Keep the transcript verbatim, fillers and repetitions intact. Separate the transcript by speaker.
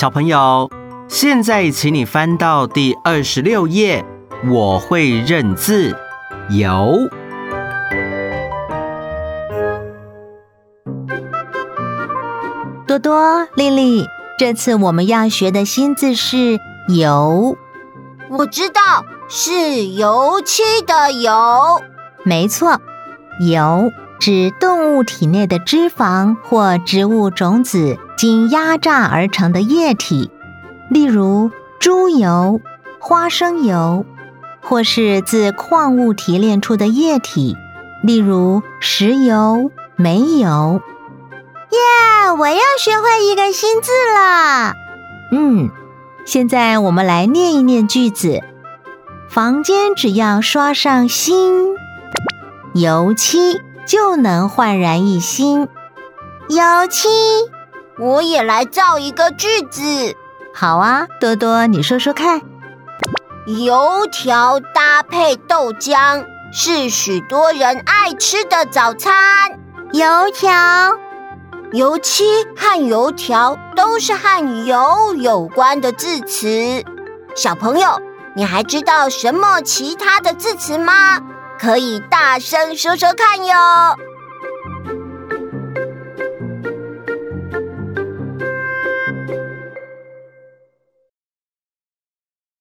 Speaker 1: 小朋友，现在请你翻到第二十六页，我会认字，油。
Speaker 2: 多多、丽丽，这次我们要学的新字是油。
Speaker 3: 我知道，是油漆的油。
Speaker 2: 没错，油指动物体内的脂肪或植物种子经压榨而成的液体，例如猪油、花生油，或是自矿物提炼出的液体，例如石油、煤油。
Speaker 3: 耶，我又学会一个新字了。
Speaker 2: 嗯，现在我们来念一念句子。房间只要刷上新油漆，就能焕然一新。
Speaker 3: 油漆，我也来造一个句子。
Speaker 2: 好啊，多多，你说说看。
Speaker 3: 油条搭配豆浆，是许多人爱吃的早餐。
Speaker 2: 油条。
Speaker 3: 油漆和油条都是和油有关的字词。小朋友，你还知道什么其他的字词吗？可以大声说说看哟。